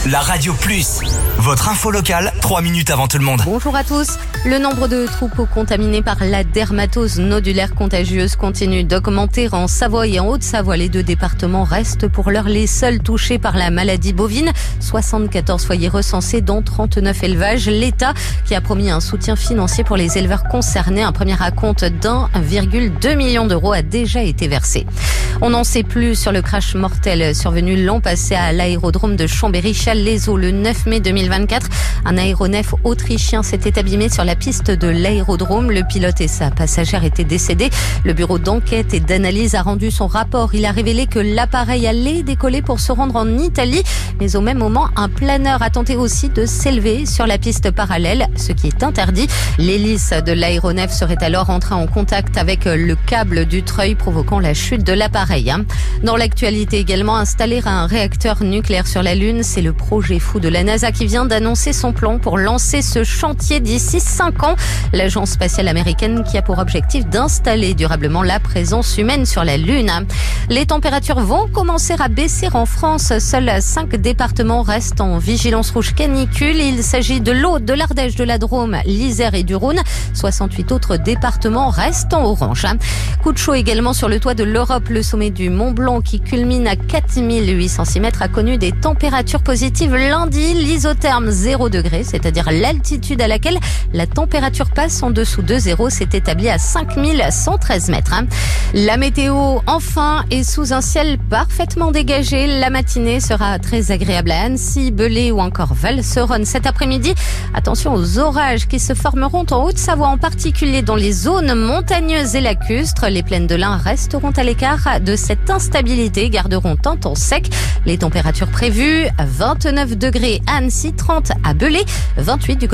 La Radio Plus, votre info locale, 3 minutes avant tout le monde. Bonjour à tous. Le nombre de troupeaux contaminés par la dermatose nodulaire contagieuse continue d'augmenter en Savoie et en Haute-Savoie. Les deux départements restent pour l'heure les seuls touchés par la maladie bovine. 74 foyers recensés, dont 39 élevages. L'État qui a promis un soutien financier pour les éleveurs concernés. Un premier acompte d'1,2 million d'euros a déjà été versé. On n'en sait plus sur le crash mortel survenu l'an passé à l'aérodrome de Chambéry-Challes-les-Eaux le 9 mai 2024. Un aéronef autrichien s'était abîmé sur la piste de l'aérodrome. Le pilote et sa passagère étaient décédés. Le bureau d'enquête et d'analyse a rendu son rapport. Il a révélé que l'appareil allait décoller pour se rendre en Italie. Mais au même moment, un planeur a tenté aussi de s'élever sur la piste parallèle, ce qui est interdit. L'hélice de l'aéronef serait alors entrée en contact avec le câble du treuil, provoquant la chute de l'appareil. Dans l'actualité également, installer un réacteur nucléaire sur la Lune, c'est le projet fou de la NASA qui vient d'annoncer son plan pour lancer ce chantier d'ici 5 ans. L'agence spatiale américaine qui a pour objectif d'installer durablement la présence humaine sur la Lune. Les températures vont commencer à baisser en France. Seuls 5 départements restent en vigilance rouge canicule. Il s'agit de l'Aude, de l'Ardèche, de la Drôme, l'Isère et du Rhône. 68 autres départements restent en orange. Coup de chaud également sur le toit de l'Europe. Le sommet du Mont Blanc qui culmine à 4806 mètres a connu des températures positives lundi. L'isotherme 0 degré, c'est-à-dire l'altitude à laquelle la température passe en dessous de 0, s'est établie à 5113 mètres. La météo, enfin, est sous un ciel parfaitement dégagé. La matinée sera très agréable à Annecy, Belay ou encore Valseronne. Cet après-midi, attention aux orages qui se formeront en Haute-Savoie, en particulier dans les zones montagneuses et lacustres. Les plaines de l'Ain resteront à l'écart de cette instabilité, garderont un temps sec. Les températures prévues, 29 degrés à Annecy, 30 à Belay, 28 du côté